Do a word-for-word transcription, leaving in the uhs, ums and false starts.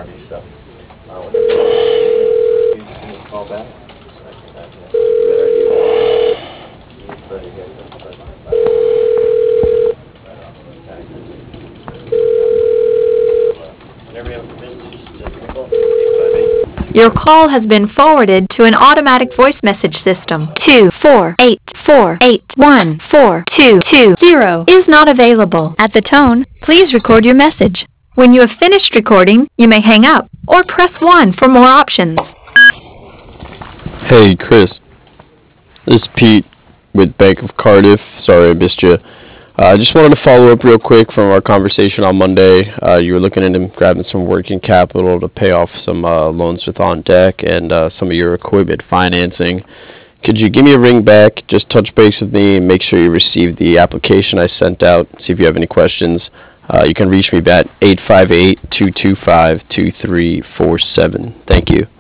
remind you, so. Uh, whenever you just give me a call back. So I can, uh, you know, give you a better idea. You better get it, but, whenever you have permission, just, just give me a call. eight five eight. Your call has been forwarded to an automatic voice message system. two four eight four eight one four two two zero is not available. At the tone, please record your message. When you have finished recording, you may hang up or press one for more options. Hey, Chris. This is Pete with Bank of Cardiff. Sorry I missed you. I uh, just wanted to follow up real quick from our conversation on Monday. Uh, you were looking into grabbing some working capital to pay off some uh, loans with On Deck and uh, some of your equipment financing. Could you give me a ring back, just touch base with me, and make sure you received the application I sent out, see if you have any questions. Uh, you can reach me at eight five eight, two two five, two three four seven. Thank you.